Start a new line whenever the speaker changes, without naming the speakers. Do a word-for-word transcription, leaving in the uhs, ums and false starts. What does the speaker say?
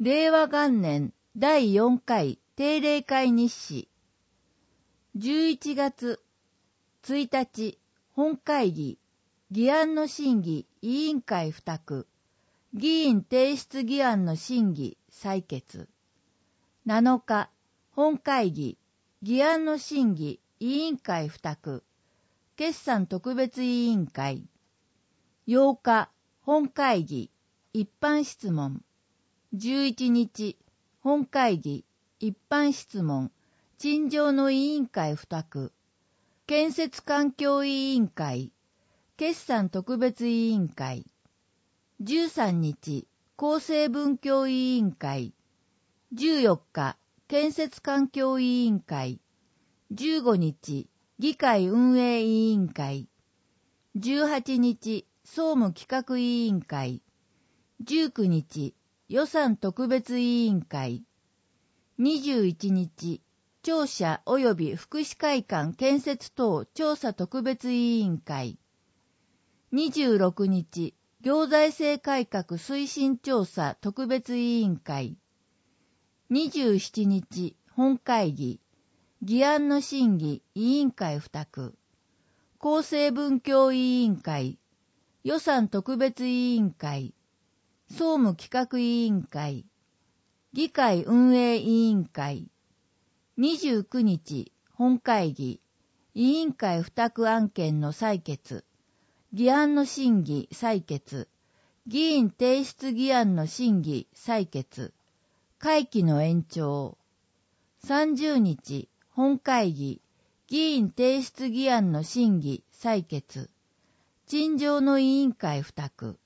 れいわがんねんだいよんかい定例会日誌。じゅういちがつついたち本会議、議案の審議委員会付託、議員提出議案の審議採決。なのか本会議、議案の審議委員会付託、決算特別委員会。ようか本会議、一般質問。じゅういちにち本会議、一般質問、陳情の委員会付託、建設環境委員会、決算特別委員会。じゅうさんにち厚生文教委員会。じゅうよっか建設環境委員会。じゅうごにち議会運営委員会。じゅうはちにち総務企画委員会。じゅうくにち予算特別委員会。にじゅういちにち庁舎及び福祉会館建設等調査特別委員会。にじゅうろくにち行財政改革推進調査特別委員会。にじゅうしちにち本会議、議案の審議委員会付託、厚生文教委員会、予算特別委員会、総務企画委員会、議会運営委員会。にじゅうくにち本会議、委員会付託案件の採決、議案の審議採決、議員提出議案の審議採決、会期の延長。さんじゅうにち本会議、議員提出議案の審議採決、陳情の委員会付託。